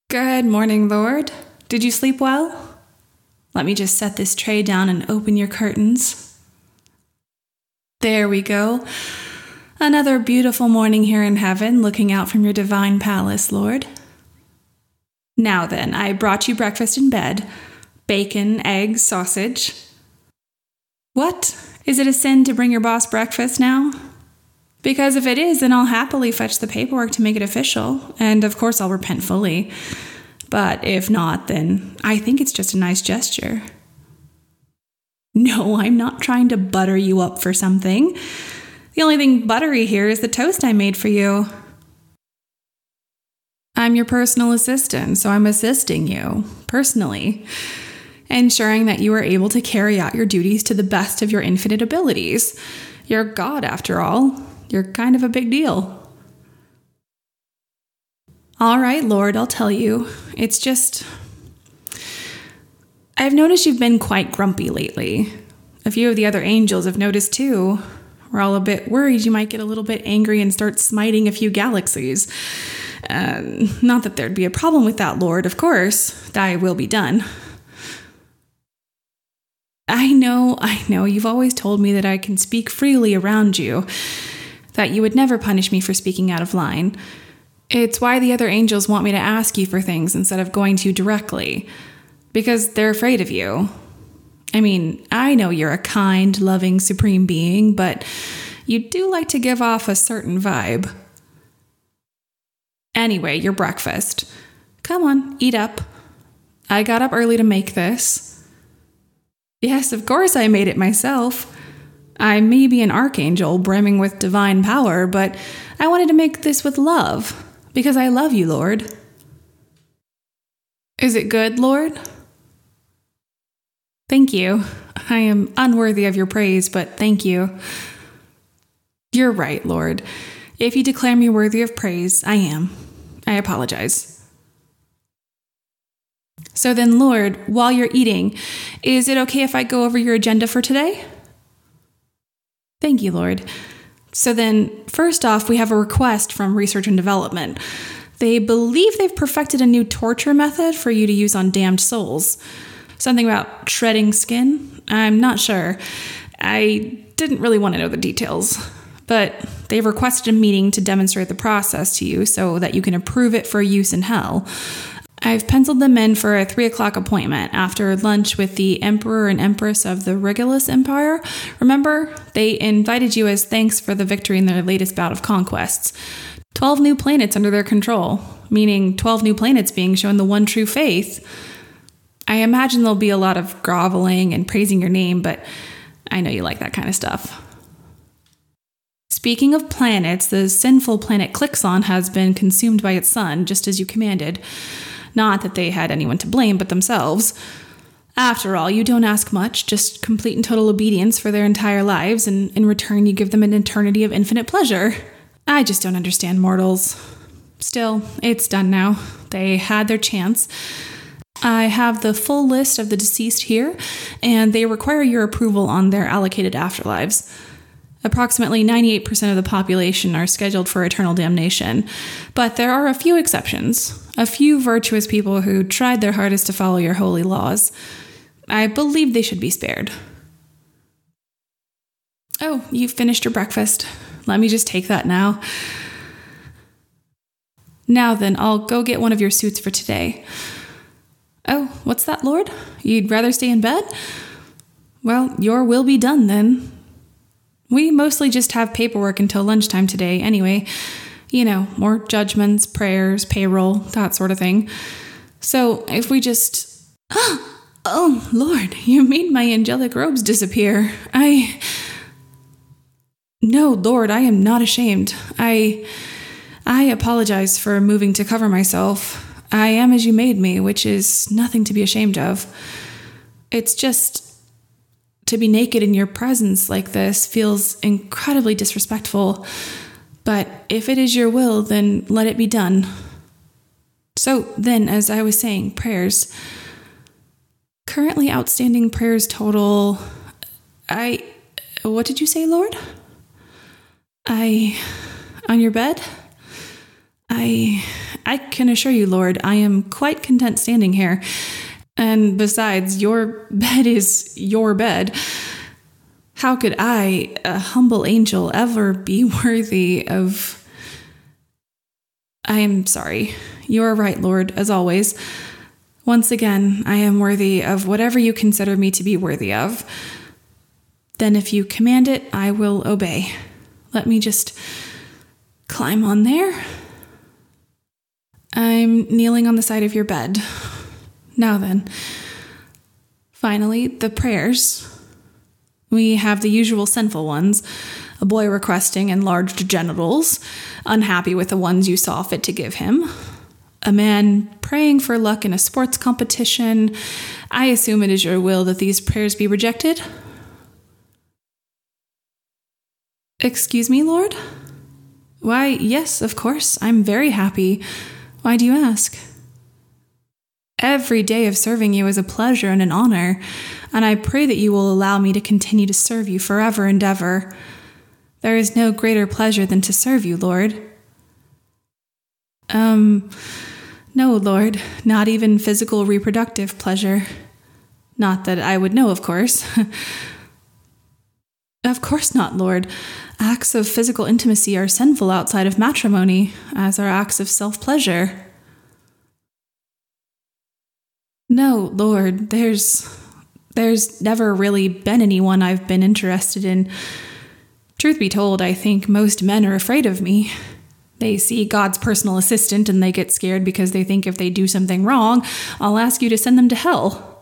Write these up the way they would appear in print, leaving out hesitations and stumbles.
Good morning, Lord. Did you sleep well? Let me just set this tray down and open your curtains. There we go. Another beautiful morning here in heaven, looking out from your divine palace, Lord. Now then, I brought you breakfast in bed. Bacon, eggs, sausage. What? Is it a sin to bring your boss breakfast now? Because if it is, then I'll happily fetch the paperwork to make it official, and of course I'll repent fully. But if not, then I think it's just a nice gesture. No, I'm not trying to butter you up for something. The only thing buttery here is the toast I made for you. I'm your personal assistant, so I'm assisting you, personally, ensuring that you are able to carry out your duties to the best of your infinite abilities. You're God, after all. You're kind of a big deal. All right, Lord, I'll tell you. It's just... I've noticed you've been quite grumpy lately. A few of the other angels have noticed too. We're all a bit worried you might get a little bit angry and start smiting a few galaxies. Not that there'd be a problem with that, Lord, of course. Thy will be done. I know. You've always told me that I can speak freely around you, that you would never punish me for speaking out of line. It's why the other angels want me to ask you for things instead of going to you directly, because they're afraid of you. I mean, I know you're a kind, loving, supreme being, but you do like to give off a certain vibe. Anyway, your breakfast. Come on, eat up. I got up early to make this. Yes, of course I made it myself. I may be an archangel brimming with divine power, but I wanted to make this with love, because I love you, Lord. Is it good, Lord? Thank you. I am unworthy of your praise, but thank you. You're right, Lord. If you declare me worthy of praise, I am. I apologize. So then, Lord, while you're eating, is it okay if I go over your agenda for today? Thank you, Lord. So then, first off, we have a request from Research and Development. They believe they've perfected a new torture method for you to use on damned souls. Something about shredding skin? I'm not sure. I didn't really want to know the details. But they've requested a meeting to demonstrate the process to you so that you can approve it for use in hell. I've penciled them in for a 3:00 appointment after lunch with the Emperor and Empress of the Regulus Empire. Remember, they invited you as thanks for the victory in their latest bout of conquests. 12 new planets under their control, meaning 12 new planets being shown the one true faith. I imagine there'll be a lot of groveling and praising your name, but I know you like that kind of stuff. Speaking of planets, the sinful planet Clixon has been consumed by its sun, just as you commanded. Not that they had anyone to blame but themselves. After all, you don't ask much, just complete and total obedience for their entire lives, and in return you give them an eternity of infinite pleasure. I just don't understand mortals. Still, it's done now. They had their chance. I have the full list of the deceased here, and they require your approval on their allocated afterlives. Approximately 98% of the population are scheduled for eternal damnation, but there are a few exceptions. A few virtuous people who tried their hardest to follow your holy laws. I believe they should be spared. Oh, you've finished your breakfast. Let me just take that now. Now then, I'll go get one of your suits for today. Oh, what's that, Lord? You'd rather stay in bed? Well, your will be done then. We mostly just have paperwork until lunchtime today anyway. You know, more judgments, prayers, payroll, that sort of thing. So if we just... Oh, Lord, you made my angelic robes disappear. No, Lord, I am not ashamed. I apologize for moving to cover myself. I am as you made me, which is nothing to be ashamed of. It's just... to be naked in your presence like this feels incredibly disrespectful. But if it is your will, then let it be done. So then, as I was saying, prayers. Currently outstanding prayers total... What did you say, Lord? On your bed? I can assure you, Lord, I am quite content standing here. And besides, your bed is your bed. How could I, a humble angel, ever be worthy of... I am sorry. You are right, Lord, as always. Once again, I am worthy of whatever you consider me to be worthy of. Then if you command it, I will obey. Let me just climb on there. I'm kneeling on the side of your bed. Now then, finally, the prayers. We have the usual sinful ones, a boy requesting enlarged genitals, unhappy with the ones you saw fit to give him, a man praying for luck in a sports competition. I assume it is your will that these prayers be rejected? Excuse me, Lord? Why, yes, of course, I'm very happy. Why do you ask? Every day of serving you is a pleasure and an honor, and I pray that you will allow me to continue to serve you forever and ever. There is no greater pleasure than to serve you, Lord. No, Lord, not even physical reproductive pleasure. Not that I would know, of course. Of course not, Lord. Acts of physical intimacy are sinful outside of matrimony, as are acts of self-pleasure. No, Lord, there's never really been anyone I've been interested in. Truth be told, I think most men are afraid of me. They see God's personal assistant and they get scared because they think if they do something wrong, I'll ask you to send them to hell.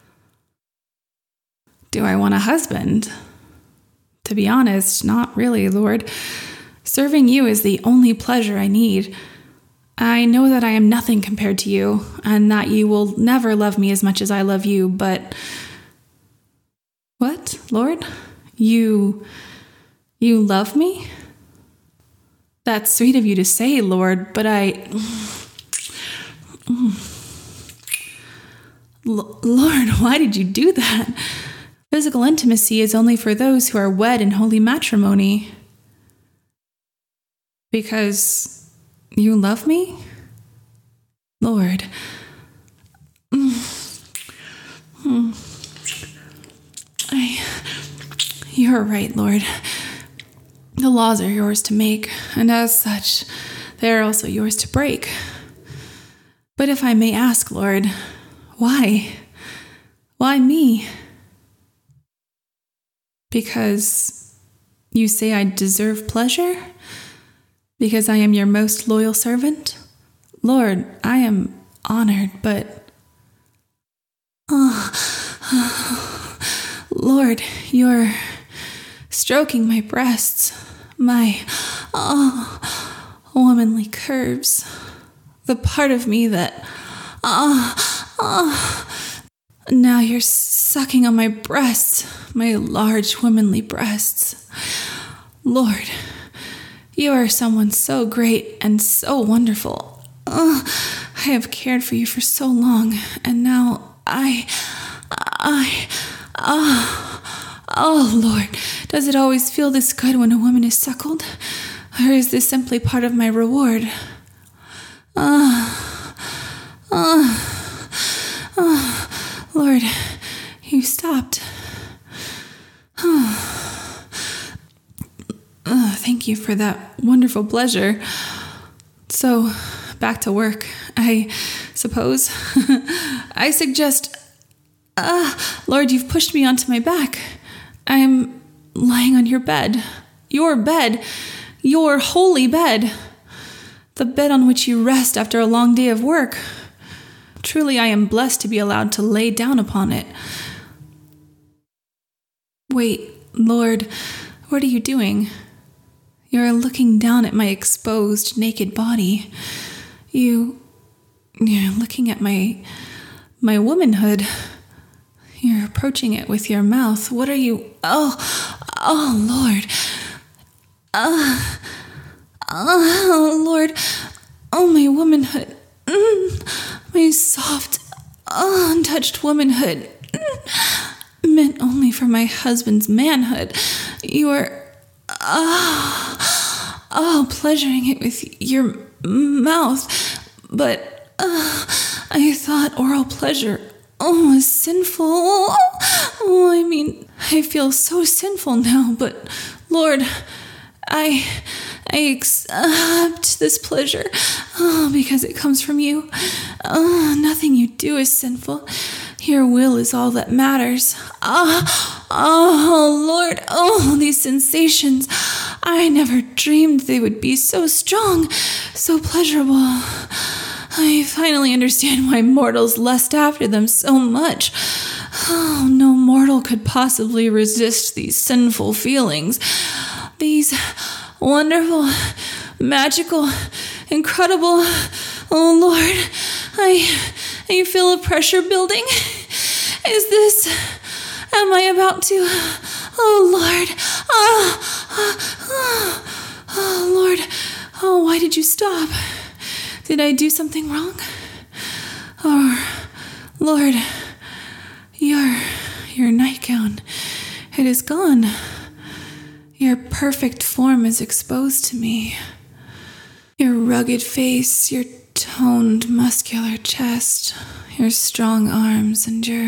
Do I want a husband? To be honest, not really, Lord. Serving you is the only pleasure I need. I know that I am nothing compared to you, and that you will never love me as much as I love you, but... What, Lord? You love me? That's sweet of you to say, Lord, but Lord, why did you do that? Physical intimacy is only for those who are wed in holy matrimony. Because... you love me? Lord. You're right, Lord. The laws are yours to make, and as such, they are also yours to break. But if I may ask, Lord, why? Why me? Because you say I deserve pleasure? Because I am your most loyal servant? Lord, I am honored, but... Lord, you're stroking my breasts, my womanly curves, the part of me that... Now you're sucking on my breasts, my large womanly breasts. Lord... you are someone so great and so wonderful. I have cared for you for so long, and now oh, Lord, does it always feel this good when a woman is suckled? Or is this simply part of my reward? Lord, you stopped. Thank you for that wonderful pleasure. So, back to work, I suppose. I suggest... Lord, you've pushed me onto my back. I am lying on your bed. Your bed. Your holy bed. The bed on which you rest after a long day of work. Truly, I am blessed to be allowed to lay down upon it. Wait, Lord, what are you doing? You're looking down at my exposed, naked body. You're looking at my womanhood. You're approaching it with your mouth. What are you... Oh, Lord. Lord. Oh, my womanhood. My soft, untouched womanhood. Meant only for my husband's manhood. You are... pleasuring it with your mouth, but I thought oral pleasure was sinful. I feel so sinful now, but Lord, I accept this pleasure because it comes from you. Nothing you do is sinful. Your will is all that matters. Lord, these sensations. I never dreamed they would be so strong, so pleasurable. I finally understand why mortals lust after them so much. No mortal could possibly resist these sinful feelings. These wonderful, magical, incredible. Oh Lord, I feel a pressure building. Am I about to? Oh Lord, oh Lord, why did you stop? Did I do something wrong? Or, Lord, your nightgown, it is gone. Your perfect form is exposed to me. Your rugged face, your toned, muscular chest, your strong arms, and your,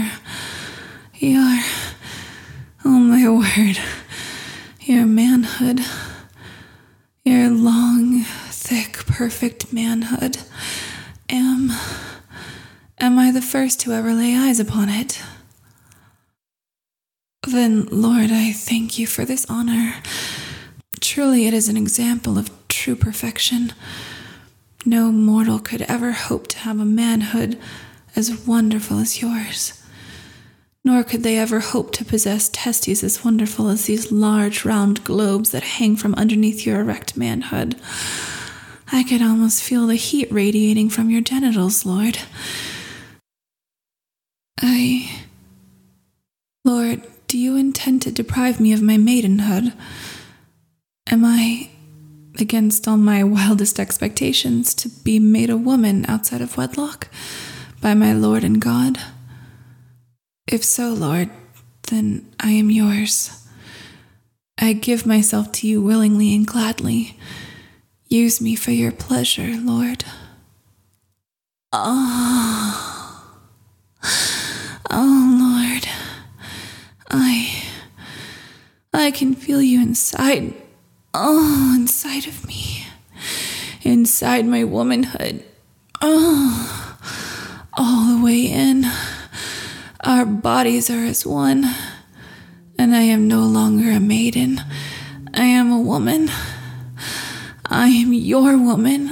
oh my word, your manhood, your long, thick, perfect manhood. Am I the first to ever lay eyes upon it? Then, Lord, I thank you for this honor. Truly, it is an example of true perfection. No mortal could ever hope to have a manhood as wonderful as yours. Nor could they ever hope to possess testes as wonderful as these large, round globes that hang from underneath your erect manhood. I could almost feel the heat radiating from your genitals, Lord. Lord, do you intend to deprive me of my maidenhood? Am I, against all my wildest expectations, to be made a woman outside of wedlock by my Lord and God? If so, Lord, then I am yours. I give myself to you willingly and gladly. Use me for your pleasure, Lord. Oh, Lord, I can feel you inside. Inside of me. Inside my womanhood. All the way in. Our bodies are as one. And I am no longer a maiden. I am a woman. I am your woman.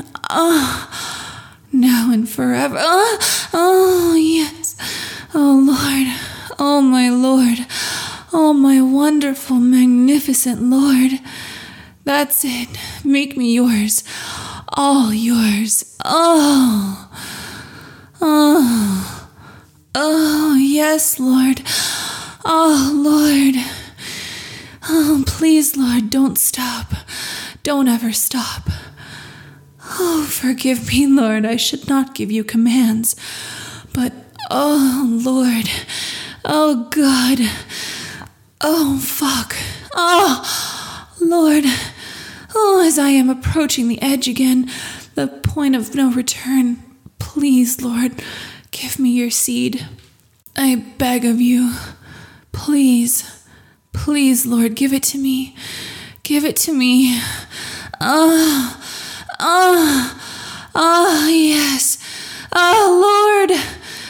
Now and forever. Yes. Oh, Lord. Oh, my Lord. Oh, my wonderful, magnificent Lord. That's it. Make me yours. All yours. Yes, Lord. Oh, Lord. Oh, please, Lord, don't stop. Don't ever stop. Oh, forgive me, Lord. I should not give you commands. But, oh, Lord. Oh, God. Oh, fuck. Oh, Lord. Oh, as I am approaching the edge again, the point of no return, please, Lord, give me your seed. I beg of you. Please, please, Lord, give it to me. Give it to me. Yes. Oh, Lord.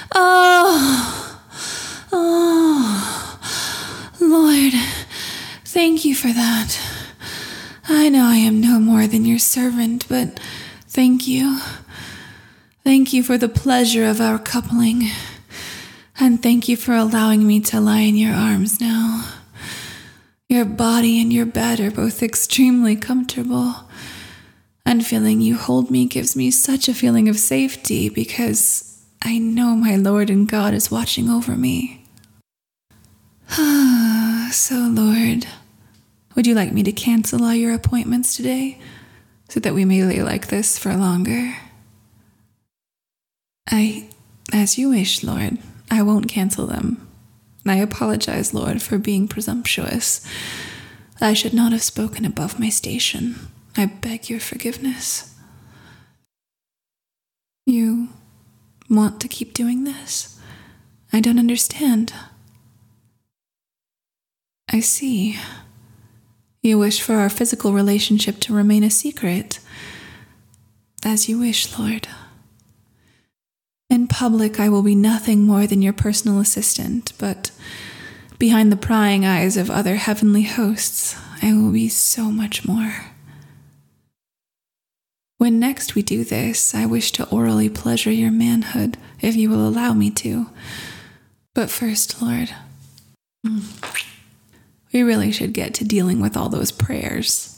Lord, thank you for that. I know I am no more than your servant, but thank you. Thank you for the pleasure of our coupling. And thank you for allowing me to lie in your arms now. Your body and your bed are both extremely comfortable. And feeling you hold me gives me such a feeling of safety because I know my Lord and God is watching over me. So, Lord, would you like me to cancel all your appointments today so that we may lay like this for longer? As you wish, Lord. I won't cancel them. I apologize, Lord, for being presumptuous. I should not have spoken above my station. I beg your forgiveness. You want to keep doing this? I don't understand. I see. You wish for our physical relationship to remain a secret. As you wish, Lord. In public, I will be nothing more than your personal assistant, but behind the prying eyes of other heavenly hosts, I will be so much more. When next we do this, I wish to orally pleasure your manhood, if you will allow me to. But first, Lord, we really should get to dealing with all those prayers.